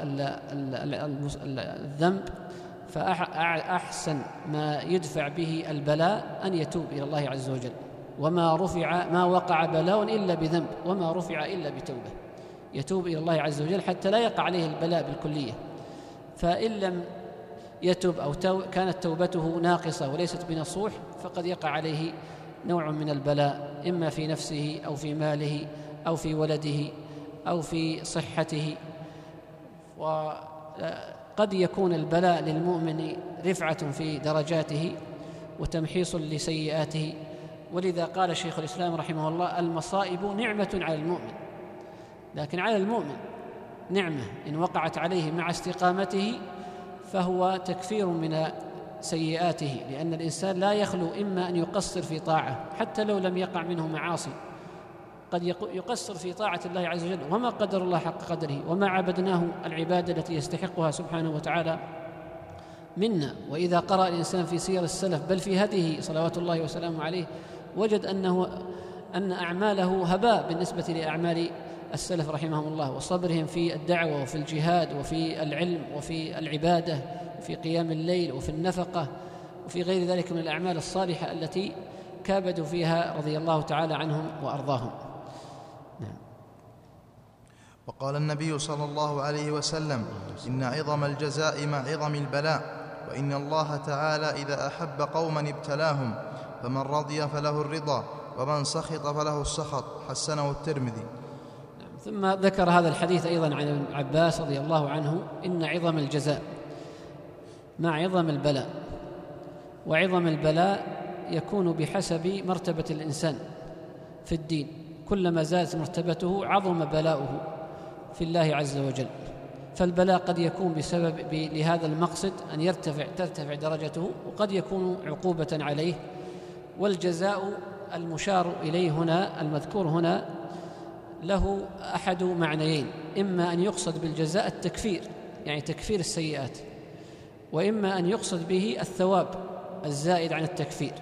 الذنب فأحسن ما يدفع به البلاء أن يتوب إلى الله عز وجل. وما رفع ما وقع بلاء إلا بذنب وما رفع إلا بتوبة. يتوب إلى الله عز وجل حتى لا يقع عليه البلاء بالكلية. فإن لم يتوب أو تو كانت توبته ناقصة وليست بنصوح فقد يقع عليه نوع من البلاء، إما في نفسه أو في ماله أو في ولده أو في صحته. وقد يكون البلاء للمؤمن رفعة في درجاته وتمحيص لسيئاته. ولذا قال شيخ الإسلام رحمه الله: المصائب نعمة على المؤمن، لكن على المؤمن نعمة إن وقعت عليه مع استقامته فهو تكفير من سيئاته، لأن الإنسان لا يخلو إما أن يقصر في طاعة حتى لو لم يقع منه معاصي، قد يقصر في طاعة الله عز وجل وما قدر الله حق قدره وما عبدناه العبادة التي يستحقها سبحانه وتعالى منا. وإذا قرأ الإنسان في سير السلف بل في هديه صلوات الله وسلامه عليه وجد أنه أن أعماله هباء بالنسبة لأعمال السلف رحمهم الله، وصبرهم في الدعوة وفي الجهاد وفي العلم وفي العبادة وفي قيام الليل وفي النفقة وفي غير ذلك من الأعمال الصالحة التي كابدوا فيها رضي الله تعالى عنهم وأرضاهم. نعم. وقال النبي صلى الله عليه وسلم: إن عظم الجزاء مع عظم البلاء، وإن الله تعالى إذا أحب قوما ابتلاهم، فمن رضي فله الرضا ومن سخط فله السخط. حسنه الترمذي. ثم ذكر هذا الحديث أيضا عن ابن عباس رضي الله عنه: إن عظم الجزاء مع عظم البلاء، وعظم البلاء يكون بحسب مرتبة الإنسان في الدين، كلما زادت مرتبته عظم بلاؤه في الله عز وجل. فالبلاء قد يكون بسبب لهذا المقصد أن يرتفع ترتفع درجته، وقد يكون عقوبة عليه. والجزاء المشار إليه هنا المذكور هنا له أحد معنيين: إما أن يقصد بالجزاء التكفير يعني تكفير السيئات، وإما أن يقصد به الثواب الزائد عن التكفير،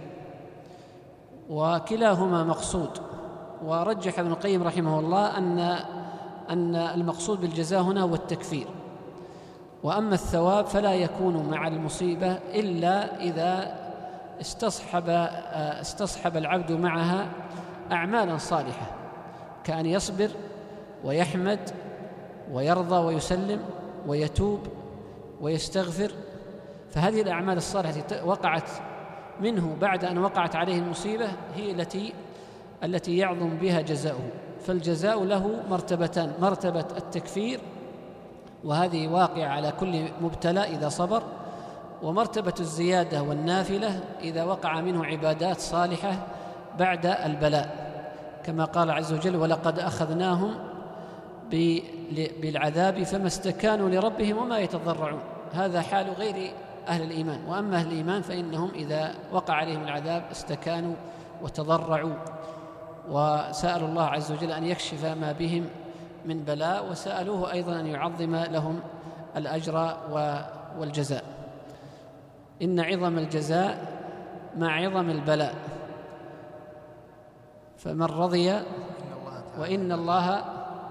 وكلاهما مقصود. ورجح ابن القيم رحمه الله أن أن المقصود بالجزاء هنا هو التكفير، وأما الثواب فلا يكون مع المصيبة إلا إذا استصحب استصحب العبد معها أعمالا صالحة، كأن يصبر ويحمد ويرضى ويسلم ويتوب ويستغفر. فهذه الأعمال الصالحة التي وقعت منه بعد أن وقعت عليه المصيبة هي التي التي يعظم بها جزاؤه. فالجزاء له مرتبتان: مرتبة التكفير، وهذه واقعة على كل مبتلى إذا صبر، ومرتبة الزيادة والنافلة إذا وقع منه عبادات صالحة بعد البلاء، كما قال عز وجل: ولقد أخذناهم بالعذاب فما استكانوا لربهم وما يتضرعون. هذا حال غير أهل الإيمان. وأما أهل الإيمان فإنهم إذا وقع عليهم العذاب استكانوا وتضرعوا وسألوا الله عز وجل أن يكشف ما بهم من بلاء، وسألوه أيضا أن يعظم لهم الأجر والجزاء. إن عظم الجزاء مع عظم البلاء، فمن رضي وإن الله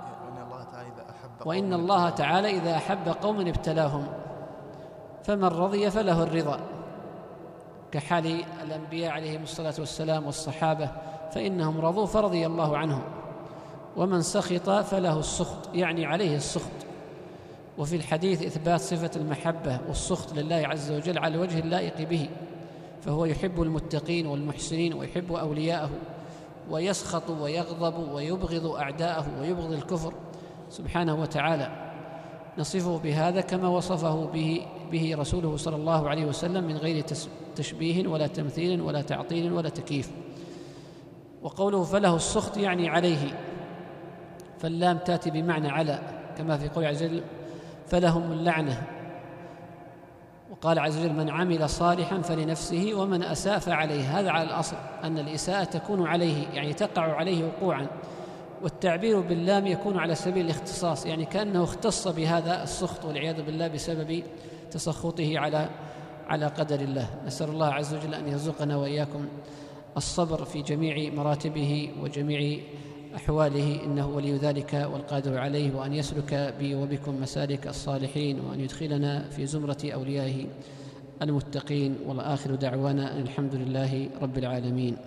وإن الله تعالى إذا أحب قوم ابتلاهم، فمن رضي فله الرضا، كحال الأنبياء عليهم الصلاة والسلام والصحابة، فإنهم رضوا فرضي الله عنهم. ومن سخط فله السخط، يعني عليه السخط. وفي الحديث إثبات صفة المحبة والسخط لله عز وجل على الوجه اللائق به، فهو يحب المتقين والمحسنين ويحب أولياءه، ويسخط ويغضب ويبغض أعداءه ويبغض الكفر سبحانه وتعالى. نصفه بهذا كما وصفه به, به رسوله صلى الله عليه وسلم من غير تشبيه ولا تمثيل ولا تعطيل ولا تكييف. وقوله فله السخط يعني عليه، فاللام تأتي بمعنى على، كما في قول عز وجل: فلهم اللعنة. وقال عز وجل: من عمل صالحا فلنفسه ومن أساء فعليه. هذا على الأصل أن الإساءة تكون عليه، يعني تقع عليه وقوعا. والتعبير باللام يكون على سبيل الاختصاص، يعني كأنه اختص بهذا السخط والعياذ بالله بسبب تسخطه على على قدر الله. نسأل الله عز وجل أن يرزقنا وإياكم الصبر في جميع مراتبه وجميع أحواله، إنه ولي ذلك والقادر عليه، وأن يسلك بي وبكم مسالك الصالحين، وأن يدخلنا في زمرة أوليائه المتقين. والآخر دعوانا أن الحمد لله رب العالمين.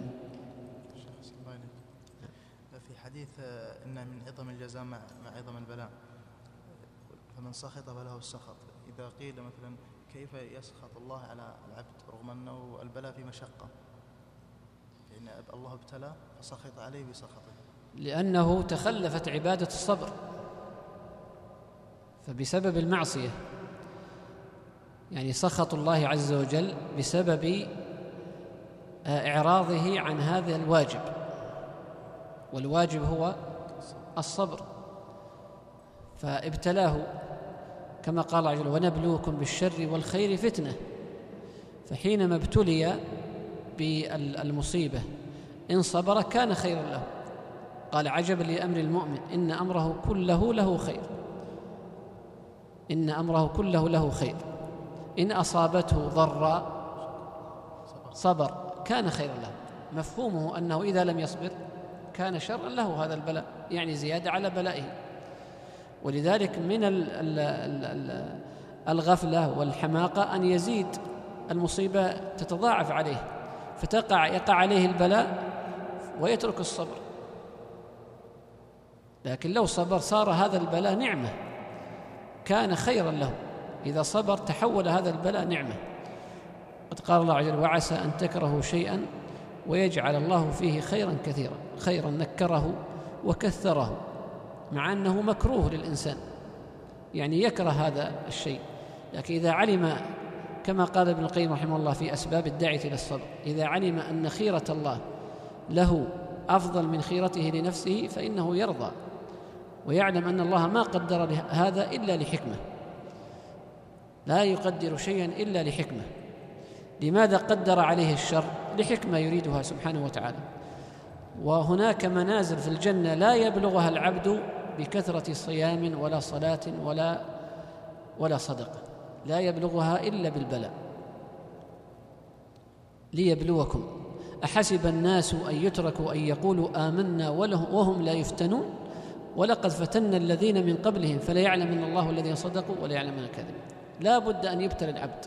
في حديث إن من عظم الجزاء مع عظم البلاء، فمن سخط فله السخط. إذا قيل مثلا كيف يسخط الله على العبد رغم أنه البلاء في مشقة، فإن الله ابتلى فسخط عليه بسخطه، لأنه تخلفت عبادة الصبر، فبسبب المعصية يعني سخط الله عز وجل بسبب إعراضه عن هذا الواجب، والواجب هو الصبر، فابتلاه كما قال عز وجل: ونبلوكم بالشر والخير فتنة. فحينما ابتلي بالمصيبة إن صبر كان خيرا له. قال: عجبا لأمر المؤمن إن أمره كله له خير، إن أمره كله له خير، إن أصابته ضراء صبر كان خيرا له. مفهومه أنه إذا لم يصبر كان شرا له هذا البلاء، يعني زيادة على بلائه. ولذلك من الغفلة والحماقة أن يزيد المصيبة تتضاعف عليه، فتقع يقع عليه البلاء ويترك الصبر. لكن لو صبر صار هذا البلاء نعمة، كان خيرا له. إذا صبر تحول هذا البلاء نعمة. قد قال الله عز وجل: وعسى أن تكرهوا شيئا ويجعل الله فيه خيرا كثيرا. خيرا نكره وكثره، مع أنه مكروه للإنسان، يعني يكره هذا الشيء. لكن إذا علم، كما قال ابن القيم رحمه الله في أسباب الداعية إلى الصبر: إذا علم أن خيرة الله له أفضل من خيرته لنفسه فإنه يرضى، ويعلم أن الله ما قدر هذا إلا لحكمة، لا يقدر شيئا إلا لحكمة. لماذا قدر عليه الشر؟ لحكمة يريدها سبحانه وتعالى. وهناك منازل في الجنة لا يبلغها العبد بكثرة صيام ولا صلاة ولا ولا صدقة، لا يبلغها إلا بالبلاء. ليبلوكم أحسب الناس أن يتركوا أن يقولوا آمنا وهم لا يفتنون ولقد فتنا الذين من قبلهم فليعلمن الله الذين صدقوا وليعلمن الكاذبين. لا بد أن يبتلى العبد.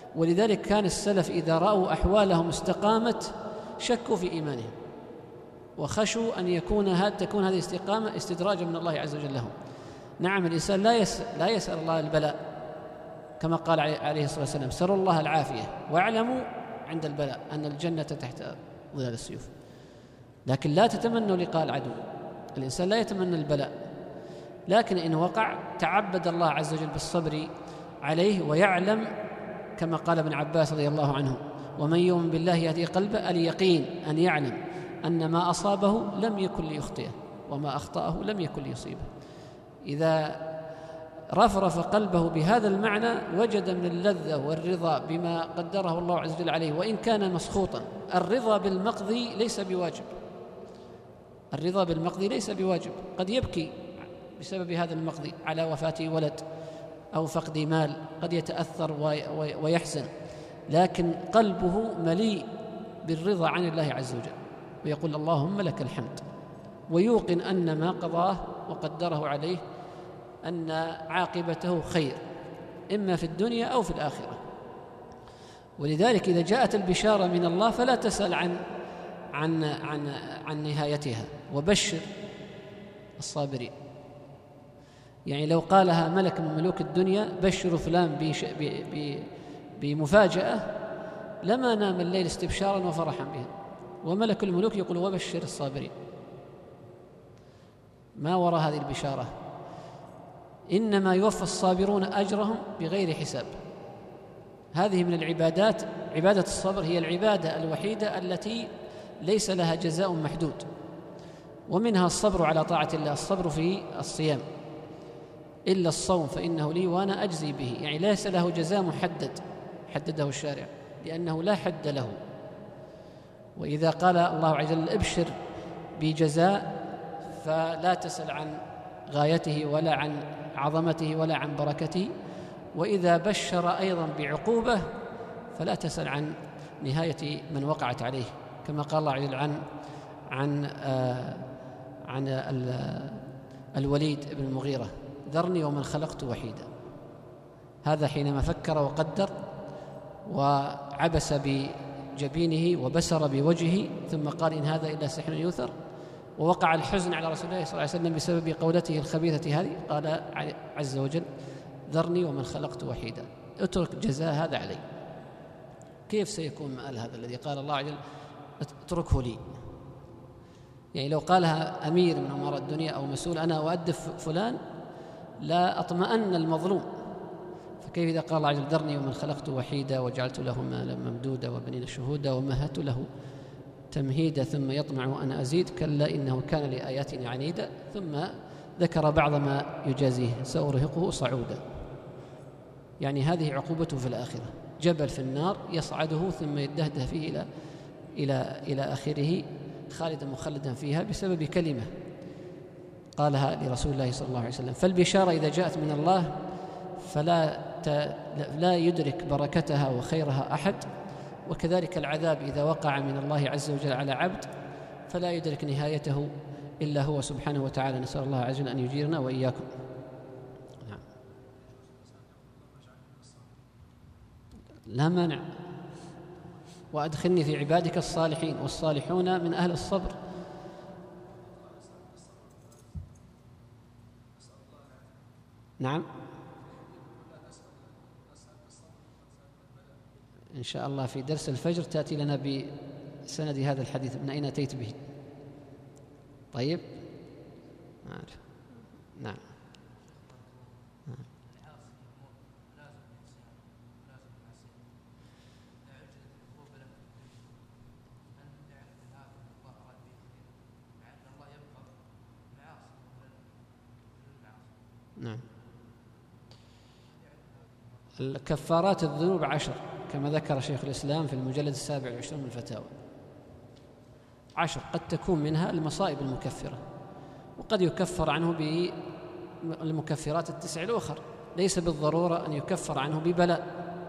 ولذلك كان السلف إذا رأوا أحوالهم استقامت شكوا في إيمانهم، وخشوا أن يكون هذا تكون هذه الاستقامة استدراجا من الله عز وجل لهم. نعم، الإنسان لا يسأل, لا يسأل الله البلاء كما قال عليه الصلاة والسلام: سروا الله العافية واعلموا عند البلاء أن الجنة تحت ظلال السيوف. لكن لا تتمنوا لقاء العدو. الإنسان لا يتمنى البلاء، لكن إن وقع تعبد الله عز وجل بالصبر عليه، ويعلم كما قال ابن عباس رضي الله عنه: ومن يؤمن بالله يهدي قلبه. اليقين أن يعلم أن ما أصابه لم يكن ليخطئه وما أخطأه لم يكن ليصيبه. إذا رفرف قلبه بهذا المعنى وجد من اللذة والرضا بما قدره الله عز وجل عليه وإن كان مسخوطا. الرضا بالمقضي ليس بواجب، الرضا بالمقضي ليس بواجب. قد يبكي بسبب هذا المقضي على وفاة ولد أو فقد مال، قد يتأثر ويحزن، لكن قلبه مليء بالرضا عن الله عز وجل، ويقول: اللهم لك الحمد، ويوقن أن ما قضاه وقدره عليه أن عاقبته خير إما في الدنيا أو في الآخرة. ولذلك إذا جاءت البشارة من الله فلا تسأل عن عن عن عن نهايتها، وبشر الصابرين. يعني لو قالها ملك من ملوك الدنيا: بشروا فلان بمفاجأة، لما نام الليل استبشارا وفرحا بها. وملك الملوك يقول: وبشر الصابرين. ما وراء هذه البشارة؟ إنما يوفى الصابرون أجرهم بغير حساب. هذه من العبادات، عبادة الصبر هي العبادة الوحيدة التي ليس لها جزاء محدود، ومنها الصبر على طاعة الله، الصبر في الصيام، إلا الصوم فإنه لي وأنا أجزي به. يعني ليس له جزاء محدد حدده الشارع، لأنه لا حد له. وإذا قال الله عز وجل: ابشر بجزاء، فلا تسأل عن غايته ولا عن عظمته ولا عن بركته. وإذا بشر أيضا بعقوبة فلا تسأل عن نهاية من وقعت عليه، كما قال الله عز وجل عن عن آه عن الوليد بن المغيرة: ذرني ومن خلقت وحيدا. هذا حينما فكر وقدر وعبس بجبينه وبسر بوجهه، ثم قال: إن هذا إلا سحر يؤثر. ووقع الحزن على رسول الله صلى الله عليه وسلم بسبب قولته الخبيثة هذه. قال عز وجل: ذرني ومن خلقت وحيدا، اترك جزاء هذا علي. كيف سيكون مآل هذا الذي قال الله عز وجل: اتركه لي؟ يعني لو قالها أمير من أمراء الدنيا أو مسؤول: أنا أؤدف فلان، لا أطمأن المظلوم. فكيف إذا قال الله عز وجل: ذرني ومن خلقت وحيدا وجعلت له مالا ممدودا وبنين شهودا ومهدت له تمهيدا ثم يطمع أن أزيد، كلا إنه كان لآياتنا عنيدا. ثم ذكر بعض ما يجازيه: سأرهقه صعودا. يعني هذه عقوبته في الآخرة، جبل في النار يصعده ثم يدهده فيه إلى إلى إلى آخره، خالدا مخلدا فيها بسبب كلمة قالها لرسول الله صلى الله عليه وسلم. فالبشارة إذا جاءت من الله فلا لا يدرك بركتها وخيرها أحد، وكذلك العذاب إذا وقع من الله عز وجل على عبد فلا يدرك نهايته إلا هو سبحانه وتعالى. نسأل الله عز وجل أن يجيرنا وإياكم. نعم. لا مانع. وأدخلني في عبادك الصالحين، والصالحون من أهل الصبر. نعم، إن شاء الله في درس الفجر تأتي لنا بسند هذا الحديث، من أين أتيت به؟ طيب، عارف. نعم. نعم. نعم. الكفارات الذنوب عشر كما ذكر شيخ الإسلام في المجلد السابع والعشرين من الفتاوى. عشر، قد تكون منها المصائب المكفرة، وقد يكفر عنه بالمكفرات التسع الأخر، ليس بالضرورة أن يكفر عنه ببلاء.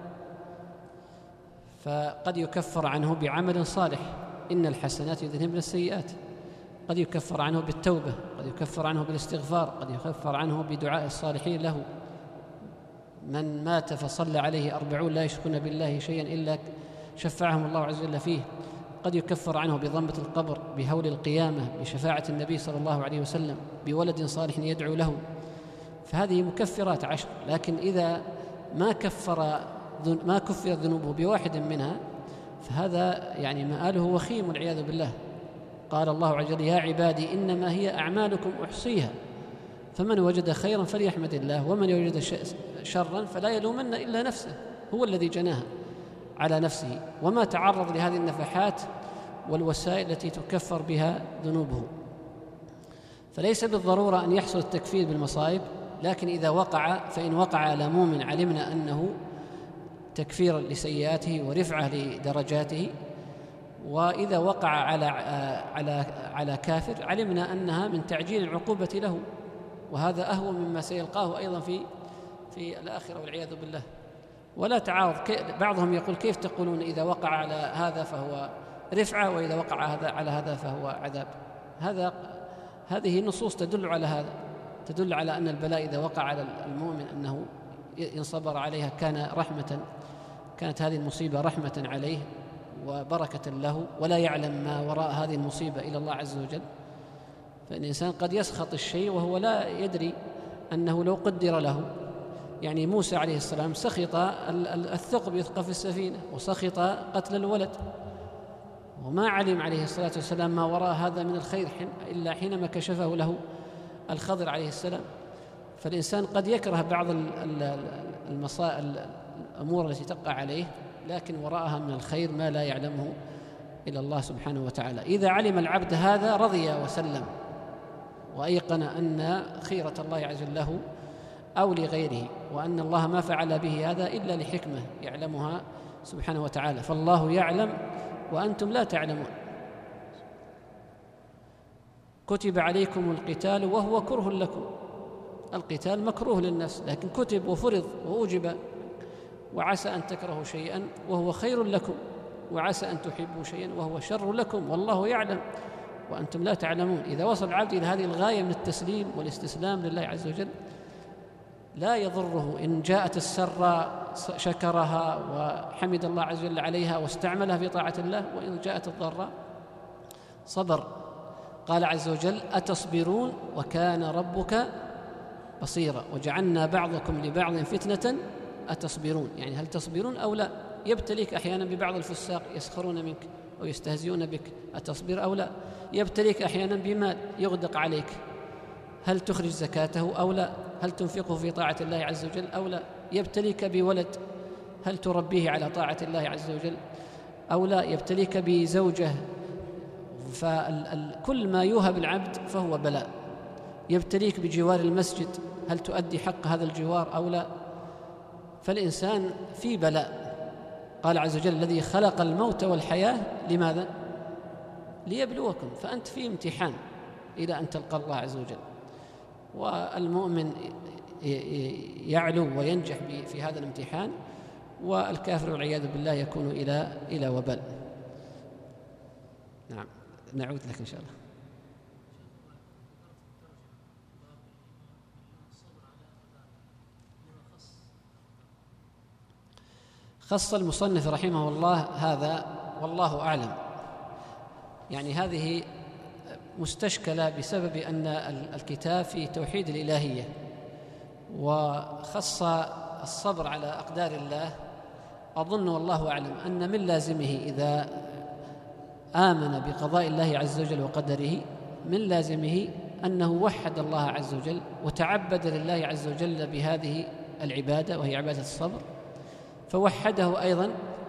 فقد يكفر عنه بعمل صالح، إن الحسنات يذهبن السيئات. قد يكفر عنه بالتوبة، قد يكفر عنه بالاستغفار، قد يكفر عنه بدعاء الصالحين له. من مات فصلى عليه أربعون لا يشركون بالله شيئا إلا شفعهم الله عز وجل فيه. قد يكفر عنه بضمة القبر، بهول القيامة، بشفاعة النبي صلى الله عليه وسلم، بولد صالح يدعو له، فهذه مكفرات عشر. لكن إذا ما كفر ما كفر ذنوبه بواحد منها فهذا يعني مآله وخيم والعياذ بالله. قال الله عز وجل: يا عبادي إنما هي أعمالكم أحصيها فمن وجد خيرا فليحمد الله ومن وجد شرا فلا يلومن إلا نفسه، هو الذي جناها على نفسه وما تعرض لهذه النفحات والوسائل التي تكفر بها ذنوبه. فليس بالضرورة أن يحصل التكفير بالمصائب، لكن إذا وقع فإن وقع على مؤمن علمنا أنه تكفير لسيئاته ورفعة لدرجاته، وإذا وقع على على على كافر علمنا أنها من تعجيل العقوبة له، وهذا أهون مما سيلقاه أيضا في في الآخرة والعياذ بالله. ولا تعارض، بعضهم يقول: كيف تقولون إذا وقع على هذا فهو رفعة وإذا وقع هذا على هذا فهو عذاب؟ هذا هذه نصوص تدل على هذا، تدل على أن البلاء إذا وقع على المؤمن أنه إن صبر عليها كان رحمة، كانت هذه المصيبة رحمة عليه وبركة له، ولا يعلم ما وراء هذه المصيبة إلى الله عز وجل. فإن الإنسان قد يسخط الشيء وهو لا يدري أنه لو قدر له، يعني موسى عليه السلام سخط الثقب يثقب في السفينة، وسخط قتل الولد، وما علم عليه الصلاة والسلام ما وراء هذا من الخير إلا حينما كشفه له الخضر عليه السلام. فالإنسان قد يكره بعض المصائب الأمور التي تقع عليه، لكن وراءها من الخير ما لا يعلمه إلا الله سبحانه وتعالى. إذا علم العبد هذا رضي وسلم وأيقن أن خيرة الله عز وجل له أو لغيره، وأن الله ما فعل به هذا إلا لحكمة يعلمها سبحانه وتعالى، فالله يعلم وأنتم لا تعلمون. كتب عليكم القتال وهو كره لكم، القتال مكروه للنفس لكن كتب وفرض وأوجب، وعسى أن تكرهوا شيئا وهو خير لكم وعسى أن تحبوا شيئا وهو شر لكم والله يعلم وأنتم لا تعلمون. إذا وصل العبد إلى هذه الغاية من التسليم والاستسلام لله عز وجل لا يضره إن جاءت السراء شكرها وحمد الله عز وجل عليها واستعملها في طاعة الله، وإن جاءت الضراء صبر. قال عز وجل: أتصبرون وكان ربك بصيرا وجعلنا بعضكم لبعض فتنة أتصبرون، يعني هل تصبرون أو لا؟ يبتليك أحيانا ببعض الفساق يسخرون منك أو يستهزئون بك، أتصبر أو لا؟ يبتليك أحيانا بمال يغدق عليك، هل تخرج زكاته أو لا؟ هل تنفقه في طاعة الله عز وجل أو لا؟ يبتليك بولد، هل تربيه على طاعة الله عز وجل أو لا؟ يبتليك بزوجة، فكل ما يوهب العبد فهو بلاء. يبتليك بجوار المسجد، هل تؤدي حق هذا الجوار أو لا؟ فالإنسان في بلاء. قال عز وجل: الذي خلق الموت والحياة لماذا؟ ليبلوكم، فأنت في امتحان إلى أن تلقى الله عز وجل. والمؤمن يعلو وينجح في هذا الامتحان، والكافر والعياذ بالله يكون إلى إلى وبال. نعم، نعود لك إن شاء الله. خص المصنف رحمه الله هذا والله أعلم، يعني هذه مستشكلة بسبب أن الكتاب في توحيد الإلهية، وخص الصبر على أقدار الله. أظن والله أعلم أن من لازمه إذا آمن بقضاء الله عز وجل وقدره من لازمه أنه وحد الله عز وجل وتعبد لله عز وجل بهذه العبادة وهي عبادة الصبر، فوحده أيضا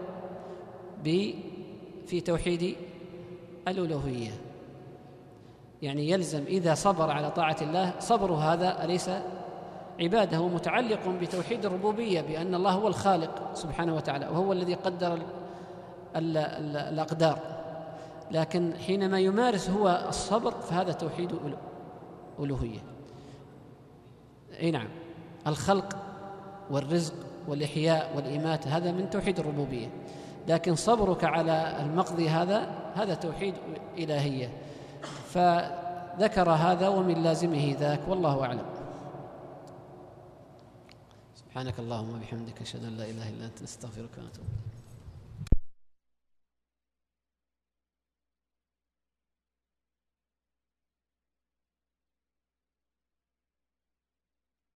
في توحيد الألوهية. يعني يلزم إذا صبر على طاعة الله صبر هذا أليس عباده متعلق بتوحيد الربوبية، بأن الله هو الخالق سبحانه وتعالى وهو الذي قدر ال ال ال الأقدار، لكن حينما يمارس هو الصبر فهذا توحيد ألوهية. أي نعم، الخلق والرزق والإحياء والإماتة هذا من توحيد الربوبية، لكن صبرك على المقضي هذا هذا توحيد إلهية. فذكر هذا ومن لازمه ذاك والله أعلم. سبحانك اللهم وبحمدك أشهد أن لا إله إلا أنت نستغفرك ونتوب إليك.